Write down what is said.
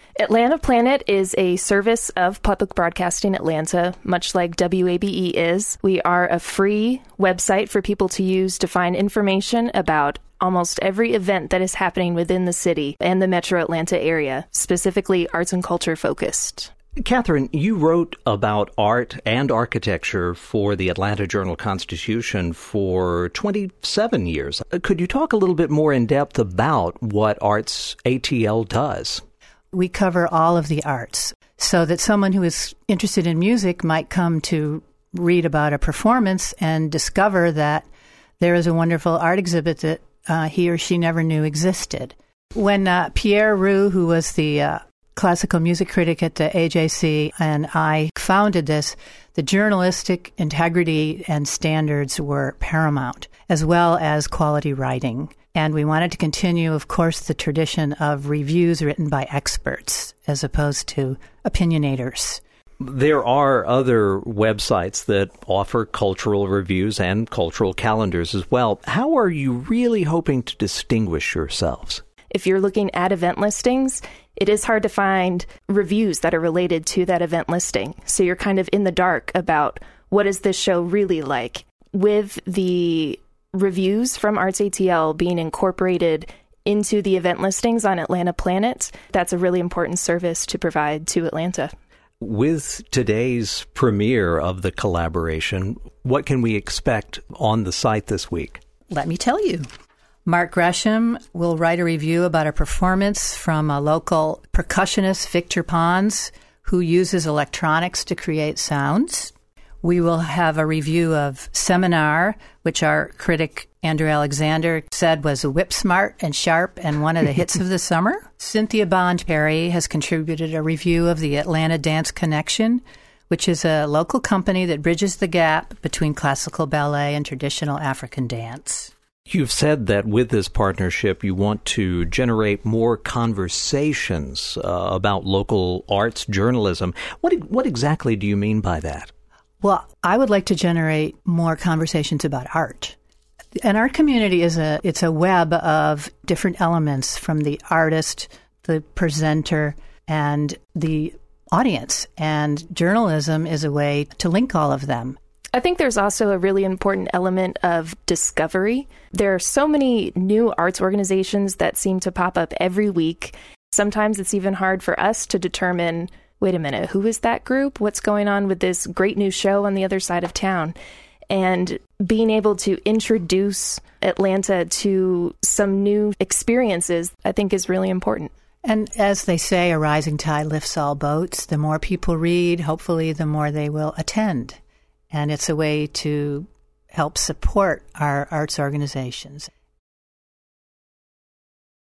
Atlanta Planet is a service of Public Broadcasting Atlanta, much like WABE is. We are a free website for people to use to find information about almost every event that is happening within the city and the metro Atlanta area, specifically arts and culture focused. Catherine, you wrote about art and architecture for the Atlanta Journal-Constitution for 27 years. Could you talk a little bit more in depth about what Arts ATL does? We cover all of the arts, so that someone who is interested in music might come to read about a performance and discover that there is a wonderful art exhibit that he or she never knew existed. When Pierre Roux, who was the classical music critic at the AJC, and I founded this, the journalistic integrity and standards were paramount, as well as quality writing. And we wanted to continue, of course, the tradition of reviews written by experts as opposed to opinionators. There are other websites that offer cultural reviews and cultural calendars as well. How are you really hoping to distinguish yourselves? If you're looking at event listings, it is hard to find reviews that are related to that event listing. So you're kind of in the dark about what is this show really like. With the reviews from Arts ATL being incorporated into the event listings on Atlanta Planet, that's a really important service to provide to Atlanta. With today's premiere of the collaboration, what can we expect on the site this week? Let me tell you. Mark Gresham will write a review about a performance from a local percussionist, Victor Pons, who uses electronics to create sounds. We will have a review of Seminar, which our critic Andrew Alexander said was whip smart and sharp and one of the hits of the summer. Cynthia Bond Perry has contributed a review of the Atlanta Dance Connection, which is a local company that bridges the gap between classical ballet and traditional African dance. You've said that with this partnership, you want to generate more conversations about local arts journalism. What exactly do you mean by that? Well, I would like to generate more conversations about art. An art community it's a web of different elements, from the artist, the presenter, and the audience. And journalism is a way to link all of them. I think there's also a really important element of discovery. There are so many new arts organizations that seem to pop up every week. Sometimes it's even hard for us to determine, wait a minute, who is that group? What's going on with this great new show on the other side of town? And being able to introduce Atlanta to some new experiences, I think, is really important. And as they say, a rising tide lifts all boats. The more people read, hopefully, the more they will attend. And it's a way to help support our arts organizations.